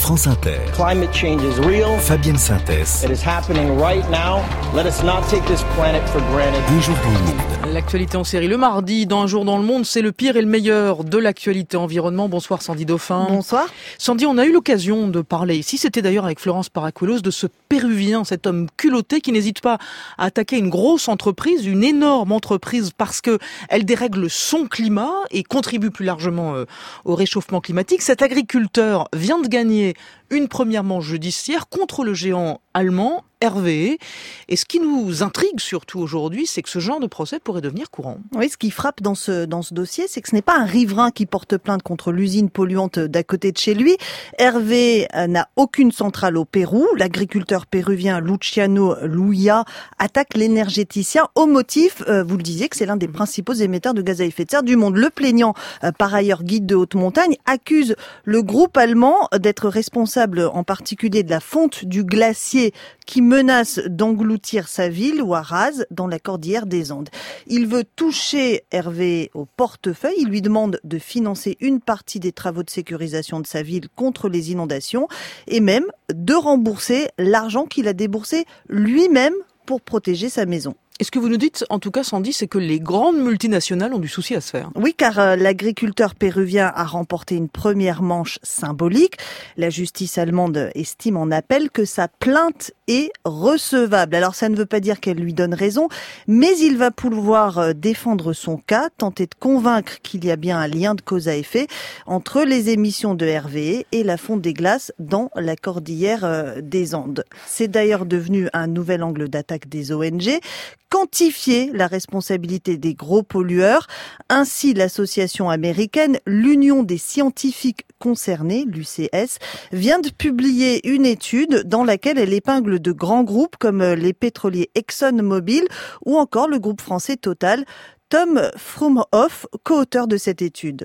France Inter. Climate change is real. Fabienne Synthès. It is happening right now. Let us not take this planet for granted. Un jour dans le monde. L'actualité en série le mardi, dans Un jour dans le monde, c'est le pire et le meilleur de l'actualité environnement. Bonsoir Sandy Dauphin. Bonsoir. Sandy, on a eu l'occasion de parler ici, c'était d'ailleurs avec Florence Paracuelos, de ce Péruvien, cet homme culotté qui n'hésite pas à attaquer une grosse entreprise, une énorme entreprise, parce que elle dérègle son climat et contribue plus largement au réchauffement climatique. Cet agriculteur vient de gagner une première manche judiciaire contre le géant allemand RWE. Et ce qui nous intrigue surtout aujourd'hui, c'est que ce genre de procès pourrait devenir courant. Oui, ce qui frappe dans ce dossier, c'est que ce n'est pas un riverain qui porte plainte contre l'usine polluante d'à côté de chez lui. RWE n'a aucune centrale au Pérou. L'agriculteur péruvien Luciano Luya attaque l'énergéticien au motif, vous le disiez, que c'est l'un des principaux émetteurs de gaz à effet de serre du monde. Le plaignant, par ailleurs guide de haute montagne, accuse le groupe allemand d'être responsable en particulier de la fonte du glacier qui menace d'engloutir sa ville, Huaraz, dans la cordillère des Andes. Il veut toucher RWE au portefeuille. Il lui demande de financer une partie des travaux de sécurisation de sa ville contre les inondations et même de rembourser l'argent qu'il a déboursé lui-même pour protéger sa maison. Et ce que vous nous dites, en tout cas, Sandy, c'est que les grandes multinationales ont du souci à se faire. Oui, car l'agriculteur péruvien a remporté une première manche symbolique. La justice allemande estime en appel que sa plainte est recevable. Alors, ça ne veut pas dire qu'elle lui donne raison, mais il va pouvoir défendre son cas, tenter de convaincre qu'il y a bien un lien de cause à effet entre les émissions de RWE et la fonte des glaces dans la cordillère des Andes. C'est d'ailleurs devenu un nouvel angle d'attaque des ONG. Quantifier la responsabilité des gros pollueurs. Ainsi, l'association américaine, l'Union des scientifiques concernés, l'UCS, vient de publier une étude dans laquelle elle épingle de grands groupes comme les pétroliers ExxonMobil ou encore le groupe français Total. Tom Frumhoff, co-auteur de cette étude.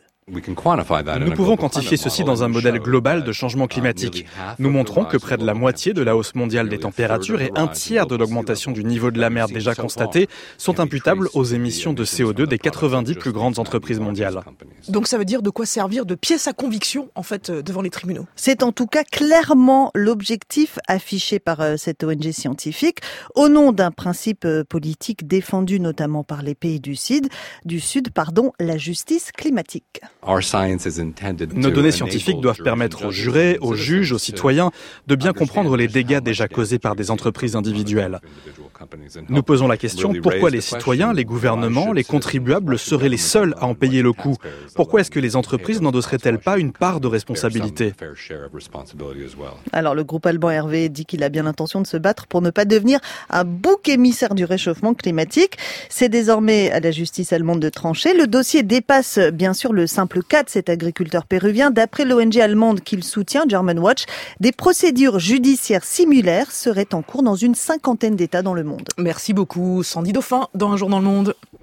Nous pouvons quantifier ceci dans un modèle global de changement climatique. Nous montrons que près de la moitié de la hausse mondiale des températures et un tiers de l'augmentation du niveau de la mer déjà constatée sont imputables aux émissions de CO2 des 90 plus grandes entreprises mondiales. Donc ça veut dire de quoi servir de pièce à conviction, en fait, devant les tribunaux. C'est en tout cas clairement l'objectif affiché par cette ONG scientifique, au nom d'un principe politique défendu notamment par les pays du Sud, la justice climatique. Nos données scientifiques doivent permettre aux jurés, aux juges, aux citoyens de bien comprendre les dégâts déjà causés par des entreprises individuelles. Nous posons la question, pourquoi les citoyens, les gouvernements, les contribuables seraient les seuls à en payer le coût ? Pourquoi est-ce que les entreprises n'endosseraient-elles pas une part de responsabilité ? Alors le groupe allemand RWE dit qu'il a bien l'intention de se battre pour ne pas devenir un bouc émissaire du réchauffement climatique. C'est désormais à la justice allemande de trancher. Le dossier dépasse bien sûr le simple cas de cet agriculteur péruvien. D'après l'ONG allemande qu'il soutient, Germanwatch, des procédures judiciaires similaires seraient en cours dans une 50aine d'États dans le monde. Merci beaucoup, Sandy Dauphin, dans Un jour dans le monde.